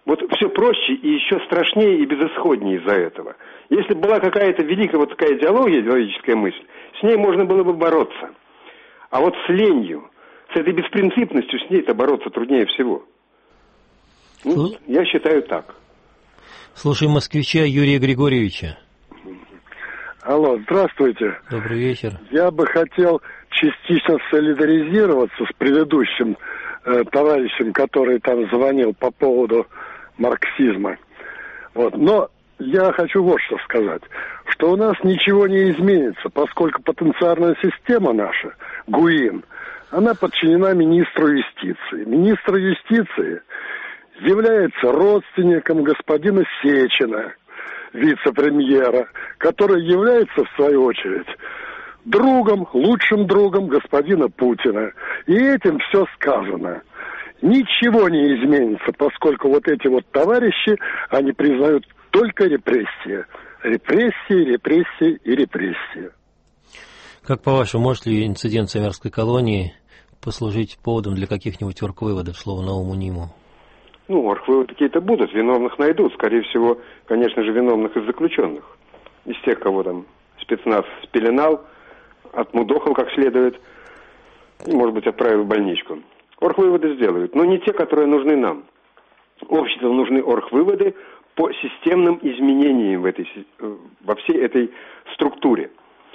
Вот все проще и еще страшнее и безысходнее из-за этого. Если бы была какая-то великая вот такая идеология, идеологическая мысль, с ней можно было бы бороться. А вот с ленью, с этой беспринципностью, с ней-то бороться труднее всего. Ну, я считаю так. Слушаем москвича Юрия Григорьевича. Алло, здравствуйте. Добрый вечер. Я бы хотел частично солидаризироваться с предыдущим э, товарищем, который там звонил по поводу марксизма. Вот. Но я хочу вот что сказать, что у нас ничего не изменится, поскольку потенциальная система наша, ГУИН, она подчинена министру юстиции. Министр юстиции является родственником господина Сечина, вице-премьера, который является, в свою очередь, другом, лучшим другом господина Путина. И этим все сказано. Ничего не изменится, поскольку вот эти вот товарищи, они признают только репрессии. Репрессии, репрессии и репрессии. Как по-вашему, может ли инцидент в Самарской колонии послужить поводом для каких-нибудь оргвыводов, слово на уму ниму? Ну, оргвыводы какие-то будут, виновных найдут. Скорее всего, конечно же, виновных из заключенных. Из тех, кого там спецназ спеленал, отмудохал как следует, и, может быть, отправил в больничку. Оргвыводы сделают, но не те, которые нужны нам. Обществу нужны оргвыводы по системным изменениям в этой, во всей этой структуре.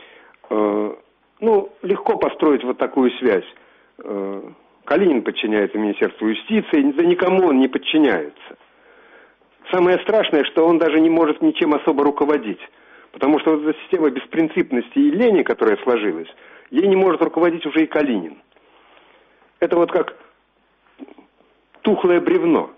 Ну, легко построить вот такую связь. Калинин подчиняется Министерству юстиции, да никому он не подчиняется. Самое страшное, что он даже не может ничем особо руководить. Потому что вот эта система беспринципности и лени, которая сложилась, ей не может руководить уже и Калинин. Это вот как тухлое бревно.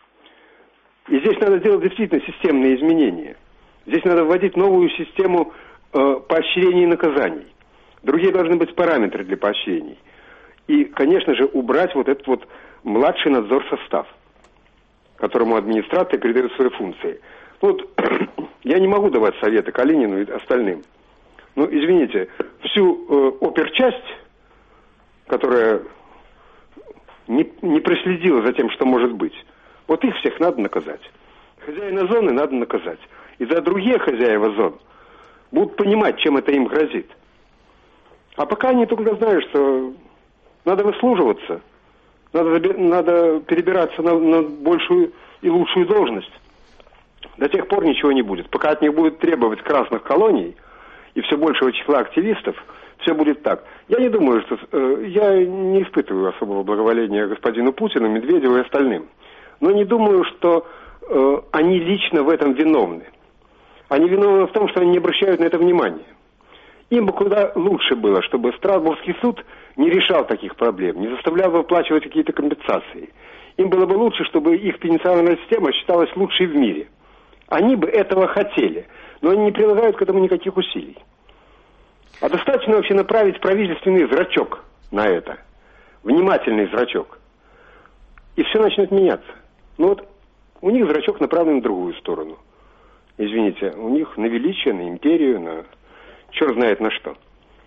И здесь надо делать действительно системные изменения. Здесь надо вводить новую систему э, поощрений и наказаний. Другие должны быть параметры для поощрений. И, конечно же, убрать вот этот вот младший надзор состав, которому администрация передает свои функции. Вот я не могу давать советы Калинину и остальным. Ну, извините, всю э, оперчасть, которая не, не проследила за тем, что может быть, вот их всех надо наказать. Хозяина зоны надо наказать. И за другие хозяева зон будут понимать, чем это им грозит. А пока они только знают, что надо выслуживаться, надо, надо перебираться на, на большую и лучшую должность. До тех пор ничего не будет. Пока от них будут требовать красных колоний и все большего числа активистов, все будет так. Я не думаю, что... Э, я не испытываю особого благоволения господину Путину, Медведеву и остальным. Но не думаю, что э, они лично в этом виновны. Они виновны в том, что они не обращают на это внимания. Им бы куда лучше было, чтобы Страсбургский суд не решал таких проблем, не заставлял выплачивать какие-то компенсации. Им было бы лучше, чтобы их пенитенциарная система считалась лучшей в мире. Они бы этого хотели, но они не прилагают к этому никаких усилий. А достаточно вообще направить правительственный зрачок на это, внимательный зрачок, и все начнет меняться. Ну вот у них зрачок направлен в другую сторону. Извините, у них на величие, на империю, на черт знает на что.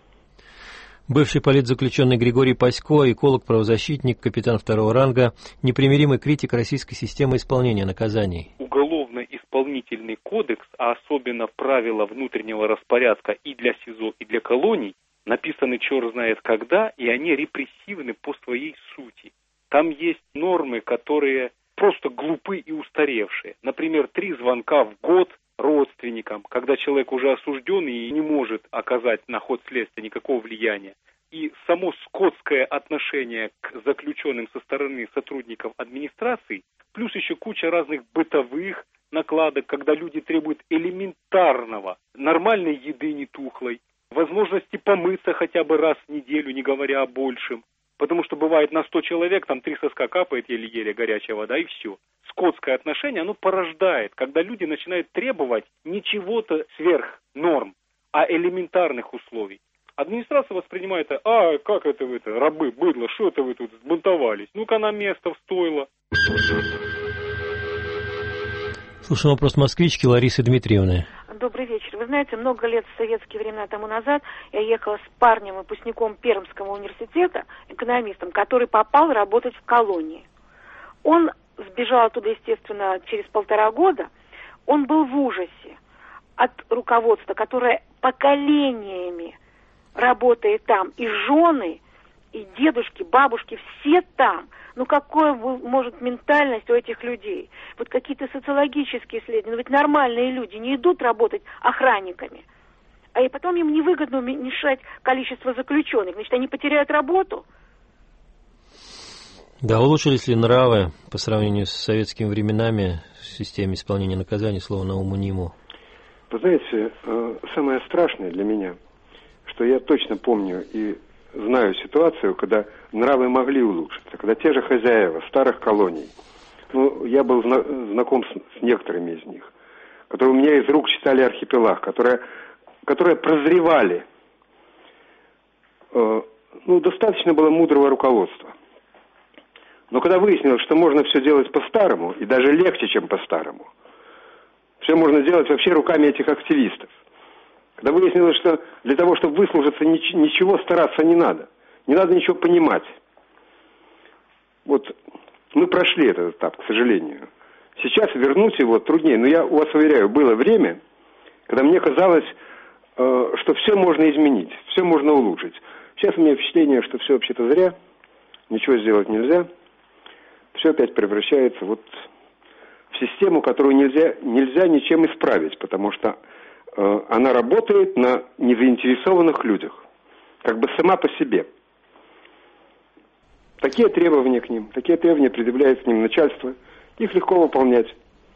Бывший политзаключенный Григорий Пасько, эколог-правозащитник, капитан второго ранга, непримиримый критик российской системы исполнения наказаний. Уголовно-исполнительный кодекс, а особенно правила внутреннего распорядка и для СИЗО, и для колоний, написаны черт знает когда, и они репрессивны по своей сути. Там есть нормы, которые просто глупы и устаревшие. Например, три звонка в год родственникам, когда человек уже осужден и не может оказать на ход следствия никакого влияния. И само скотское отношение к заключенным со стороны сотрудников администрации, плюс еще куча разных бытовых накладок, когда люди требуют элементарного, нормальной еды не тухлой, возможности помыться хотя бы раз в неделю, не говоря о большем. Потому что бывает на сто человек, там три соска капает еле-еле горячая вода и все. Скотское отношение, оно порождает, когда люди начинают требовать не чего-то сверх норм, а элементарных условий. Администрация воспринимает это, а как это вы, это, рабы, быдло, что это вы тут сбунтовались? Ну-ка на место стоило. Слушаем вопрос москвички Ларисы Дмитриевны. Добрый вечер. Вы знаете, много лет в советские времена тому назад я ехала с парнем, выпускником Пермского университета, экономистом, который попал работать в колонии. Он сбежал оттуда, естественно, через полтора года, он был в ужасе от руководства, которое поколениями работает там. И жены, и дедушки, бабушки, все там. Ну, какая может ментальность у этих людей? Вот какие-то социологические исследования. Ну, ведь нормальные люди не идут работать охранниками. А и потом им невыгодно уменьшать количество заключенных. Значит, они потеряют работу. Да, улучшились ли нравы по сравнению с советскими временами в системе исполнения наказаний, слово Науму-Ниму? Вы знаете, самое страшное для меня, что я точно помню и знаю ситуацию, когда нравы могли улучшиться, когда те же хозяева старых колоний, ну, я был зна- знаком с, с некоторыми из них, которые у меня из рук читали «Архипелаг», которые, которые прозревали. Э, ну, достаточно было мудрого руководства. Но когда выяснилось, что можно все делать по-старому, и даже легче, чем по-старому, все можно делать вообще руками этих активистов. Когда выяснилось, что для того, чтобы выслужиться, ничего стараться не надо. Не надо ничего понимать. Вот мы прошли этот этап, к сожалению. Сейчас вернуть его труднее. Но я у вас уверяю, было время, когда мне казалось, что все можно изменить, все можно улучшить. Сейчас у меня впечатление, что все вообще-то зря, ничего сделать нельзя. Все опять превращается вот в систему, которую нельзя, нельзя ничем исправить, потому что э, она работает на незаинтересованных людях, как бы сама по себе. Такие требования к ним, такие требования предъявляет к ним начальство, их легко выполнять.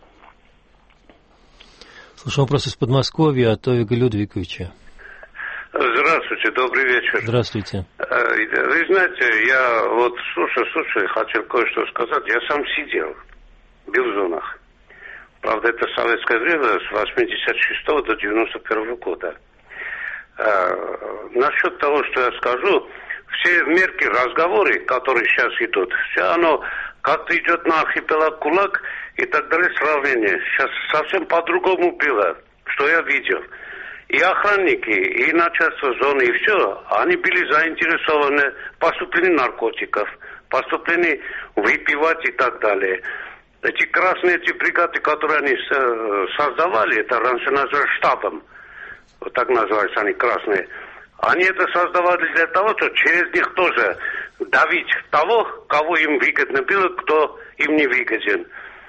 Слушаю вопрос из Подмосковья от Овига Людвиговича. Здравствуйте, добрый вечер. Здравствуйте. Вы знаете, я вот слушай, слушай, хотел кое-что сказать. Я сам сидел в зонах. Правда, это советское время с восьмидесят шестого до девяносто первого года. А, насчет того, что я скажу, все мерки, разговоры, которые сейчас идут, все оно как-то идет на архипелаг ГУЛАГ и так далее, сравнение. Сейчас совсем по-другому было, что я видел. И охранники, и начальство зоны, и все, они были заинтересованы в поступлении наркотиков, поступлении выпивать и так далее. Эти красные эти бригады, которые они создавали, это раньше называли штабом, вот так называются они, красные, они это создавали для того, чтобы через них тоже давить того, кого им выгодно было, кто им не выгоден.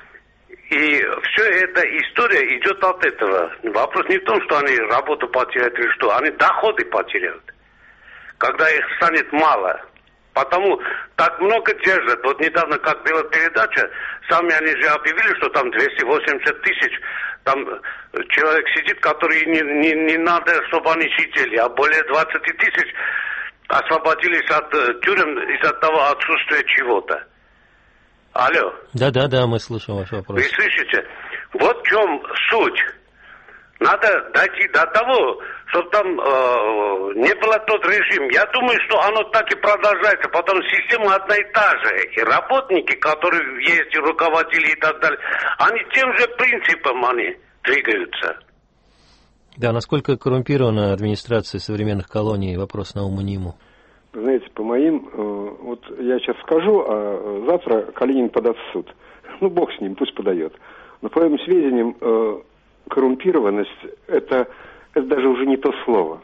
И все эта история идет от этого. Вопрос не в том, что они работу потеряют или что, они доходы потеряют, когда их станет мало. Потому так много держат. Вот недавно, как была передача, сами они же объявили, что там двести восемьдесят тысяч, там человек сидит, который не, не, не надо, чтобы они сидели, а более двадцать тысяч освободились от тюрем из-за того отсутствия чего-то. Алло. Да-да-да, мы слышим ваш вопрос. Вы слышите? Вот в чем суть. Надо дойти до того, чтобы там э, не был тот режим. Я думаю, что оно так и продолжается, потому что система одна и та же. И работники, которые есть, и руководители и так далее, они тем же принципом они двигаются. Да, насколько коррумпирована администрация современных колоний? Вопрос Науму-Ниму. Вы знаете, по моим, э, вот я сейчас скажу, а завтра Калинин подаст в суд. Ну, бог с ним, пусть подает. Но по моим сведениям, э, коррумпированность это, это даже уже не то слово.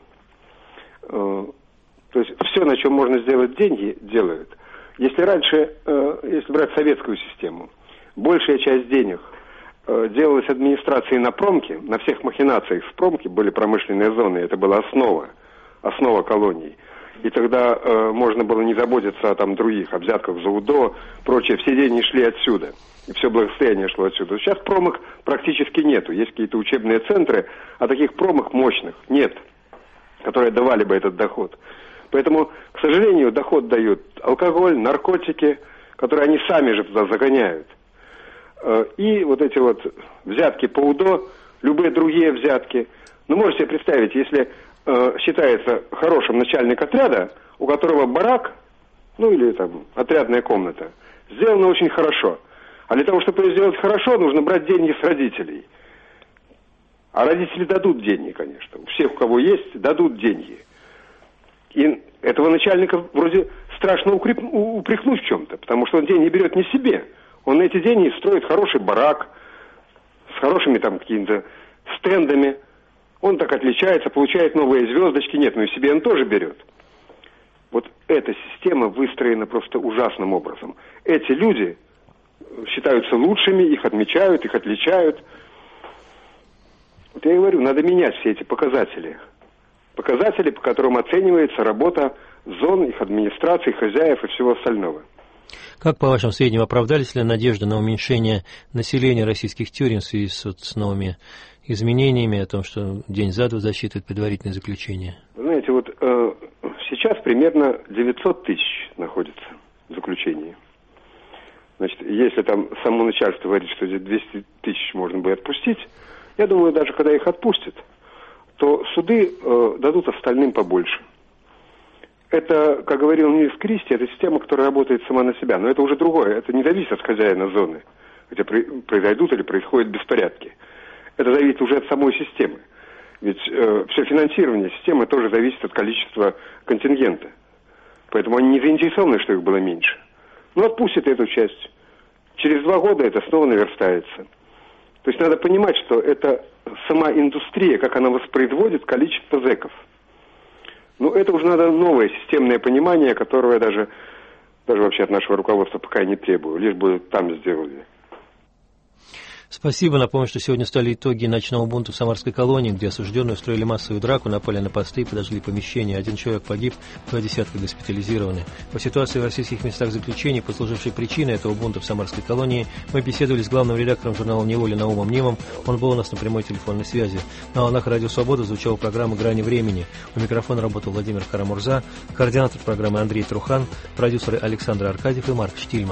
Э, то есть все, на чем можно сделать деньги, делают. Если раньше, э, если брать советскую систему, большая часть денег э, делалась администрацией на промке, на всех махинациях с промки были промышленные зоны, это была основа, основа колоний. И тогда э, можно было не заботиться о там других, о взятках за УДО, прочее. Все деньги шли отсюда. И все благосостояние шло отсюда. Сейчас промок практически нету. Есть какие-то учебные центры, а таких промок мощных нет, которые давали бы этот доход. Поэтому, к сожалению, доход дают алкоголь, наркотики, которые они сами же туда загоняют. Э, и вот эти вот взятки по УДО, любые другие взятки. Ну, можете себе представить, если считается хорошим начальник отряда, у которого барак, ну или там отрядная комната, сделана очень хорошо. А для того, чтобы ее сделать хорошо, нужно брать деньги с родителей. А родители дадут деньги, конечно. У всех, у кого есть, дадут деньги. И этого начальника вроде страшно упрекнуть в чем-то, потому что он деньги берет не себе, Он на эти деньги строит хороший барак с хорошими там какими-то стендами. Он так отличается, получает новые звездочки. Нет, ну и себе он тоже берет. Вот эта система выстроена просто ужасным образом. Эти люди считаются лучшими, их отмечают, их отличают. Вот я и говорю, надо менять все эти показатели. Показатели, по которым оценивается работа зон, их администрации, хозяев и всего остального. Как, по вашим сведениям, оправдались ли надежды на уменьшение населения российских тюрем в связи с, вот, с новыми изменениями, о том, что день за два засчитывают предварительное заключение? Знаете, вот э, сейчас примерно девятьсот тысяч находится в заключении. Значит, если там само начальство говорит, что здесь двести тысяч можно будет отпустить, я думаю, даже когда их отпустят, то суды э, дадут остальным побольше. Это, как говорил Нильс Кристи, это система, которая работает сама на себя. Но это уже другое. Это не зависит от хозяина зоны, где произойдут или происходят беспорядки. Это зависит уже от самой системы. Ведь э, все финансирование системы тоже зависит от количества контингента. Поэтому они не заинтересованы, что их было меньше. Но отпустят эту часть. Через два года это снова наверстается. То есть надо понимать, что это сама индустрия, как она воспроизводит количество зэков. Ну, это уже надо новое системное понимание, которое даже, даже вообще от нашего руководства пока не требую. Лишь бы там сделали. Спасибо. Напомню, что сегодня стали итоги ночного бунта в Самарской колонии, где осужденные устроили массовую драку, напали на посты и подожгли помещения. Один человек погиб, два десятка госпитализированы. По ситуации в российских местах заключения, послужившей причиной этого бунта в Самарской колонии, мы беседовали с главным редактором журнала «Неволя» Наумом Немом. Он был у нас на прямой телефонной связи. На волнах Радио Свобода звучала программа «Грани времени». У микрофона работал Владимир Карамурза, координатор программы Андрей Трухан, продюсеры Александр Аркадьев и Марк Штильман.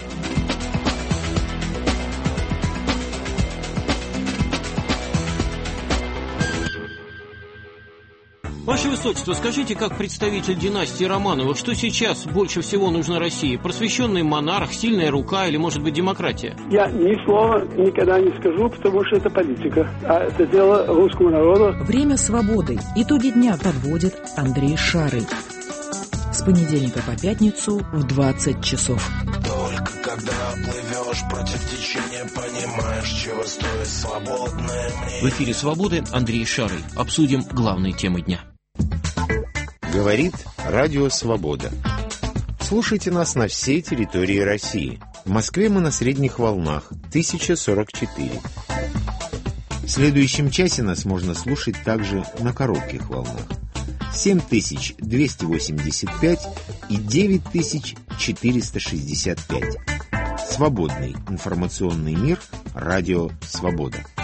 Ваше Высочество, скажите, как представитель династии Романовых, что сейчас больше всего нужно России? Просвещенный монарх, сильная рука или, может быть, демократия? Я ни слова никогда не скажу, потому что это политика, а это дело русского народа. Время свободы. Итоги дня подводит Андрей Шарый. С понедельника по пятницу в двадцать часов. Только когда плывешь против течения, понимаешь, чего стоит свободное мнение. В эфире «Свободы» Андрей Шарый. Обсудим главные темы дня. Говорит Радио Свобода. Слушайте нас на всей территории России. В Москве мы на средних волнах тысяча сорок четыре. В следующем часе нас можно слушать также на коротких волнах семь тысяч двести восемьдесят пять и девять тысяч четыреста шестьдесят пять. Свободный информационный мир. Радио Свобода.